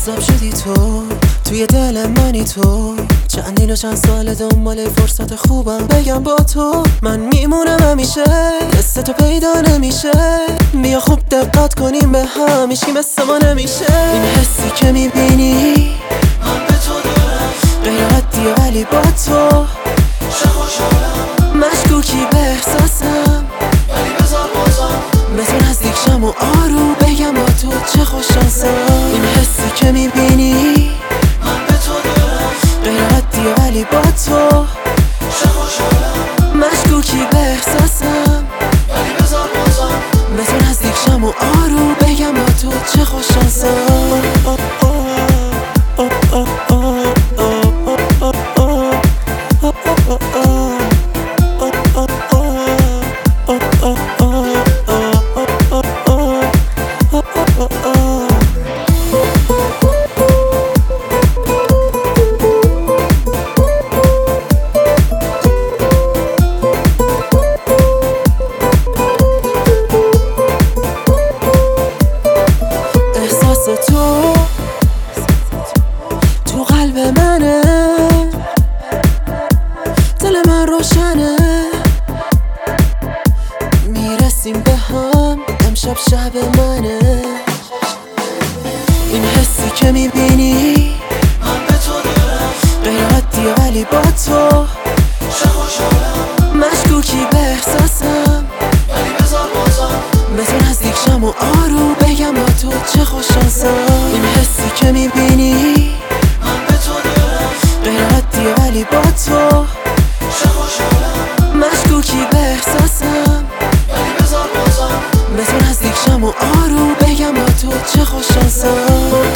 جذاب شدی تو توی دل منی تو، چندین و چند سال دنبال فرصت خوبم بگم با تو من میمونم همیشه، مثل تو پیدا نمیشه. بیا خوب دقت کنیم به هم، هیچکی مثل ما نمیشه. این حسی که میبینی من به تو دارم، غیر عادیه ولی با تو چه خوشحالم. مشکوکی به احساسم ولی بذار بازم به تو نزدیک شم و آروم بگم با تو چه خوششانسم. این حسی که میبینی من به تو دارم، غیر عادیه ولی با تو چه خوشحالم. مشکوکی به احساسم ولی بذار بازم به تو نزدیک شم و آروم بگم با تو چه خوششانسم. تو قلب منه، دل من روشنه، میرسیم به هم امشب شب منه. این حسی که میبینی من به تو دارم، غیر عادیه ولی با تو چه خوشحالم. مشکوکی به احساسم ولی بذار بازم به تو نزدیک شم و آروم بگم با تو چه خوششانسم. این حسی که میبینی من به تو دارم، غیر عادیه ولی با تو چه خوشحالم. مشکوکی به احساسم ولی بذار بازم به تو نزدیک شم و آروم بگم با تو چه خوششانسم.